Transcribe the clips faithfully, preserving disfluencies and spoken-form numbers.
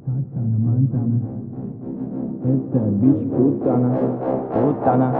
Как Ханна Монтана. Это бич Путана, Путана.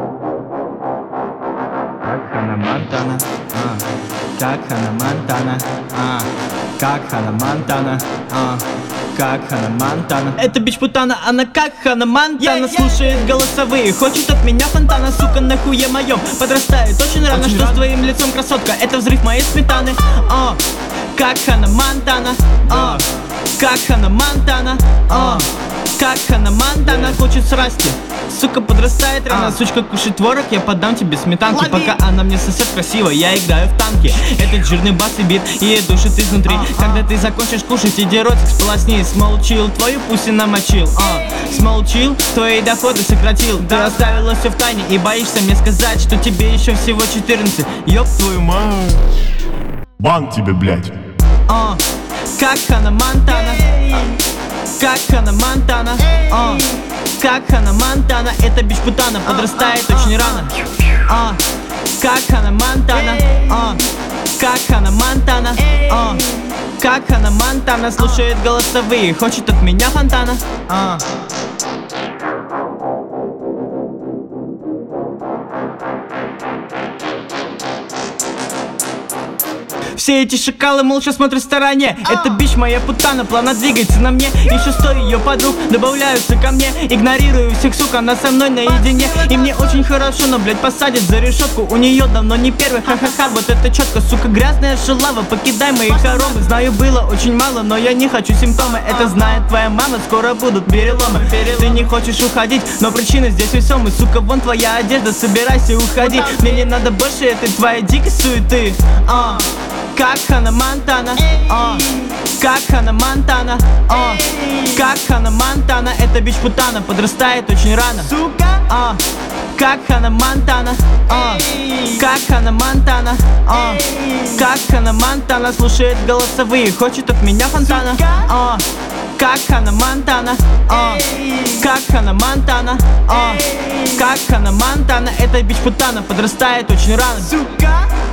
Как Ханна Монтана, а, как Ханна Монтана, а, как Ханна Монтана, а, как Ханна Монтана. Это бич Путана, она как Ханна Монтана. yeah, yeah. Слушает голосовые, хочет от меня фонтана. Сука, на хуе моем подрастает очень рано. Очень что рано. С твоим лицом, красотка, это взрыв моей сметаны. а, Как Ханна Монтана, а, как Ханна Монтана, а, как Ханна Монтана. Хочет срасти, сука, подрастает рано. Сучка, кушай творог, я подам тебе сметанки. Лови. Пока она мне сосет красиво, я играю в танки. Этот жирный бас и бит, и душит изнутри. а, Когда а. ты закончишь кушать, иди ротик сполосни. Смолчил, твою пуси намочил. а, Смолчил, твои доходы сократил. Ты оставила все в тайне и боишься мне сказать, что тебе еще всего четырнадцать. Ёб твою мать. Бан тебе, блядь. а, Как Ханна Монтана, а, как Ханна Монтана, а, как Ханна Монтана. Это бич Путана, подрастает очень рано. а, Как Ханна Монтана, а, как Ханна Монтана, а, как Ханна Монтана. Слушает голосовые, хочет от меня фонтана. а. Все эти шакалы молча смотрят в стороне. Это бич моя Путана, плавно двигается на мне. Еще сто ее подруг добавляются ко мне. Игнорирую всех, сука, она со мной наедине. И мне очень хорошо, но, блядь, посадят за решетку. У нее давно не первый, ха-ха-ха. Вот это четко, сука, грязная шалава. Покидай мои хоромы. Знаю, было очень мало, но я не хочу симптомы. Это знает твоя мама, скоро будут переломы. Ты не хочешь уходить, но причина здесь весомая. Сука, вон твоя одежда, собирайся, уходи. Мне не надо больше этой твоей дикой суеты. а. Как Ханна Монтана, а, как Ханна Монтана, а, как Ханна Монтана. Это бич Путана, подрастает очень рано. Сука, а, как Ханна Монтана, а, как Ханна Монтана, а, как Ханна Монтана. Слушает голосовые, хочет от меня фонтана. а, Как Ханна Монтана, а, как Ханна Монтана, а, как Ханна Монтана. Это бич Путана, подрастает очень рано. Сука.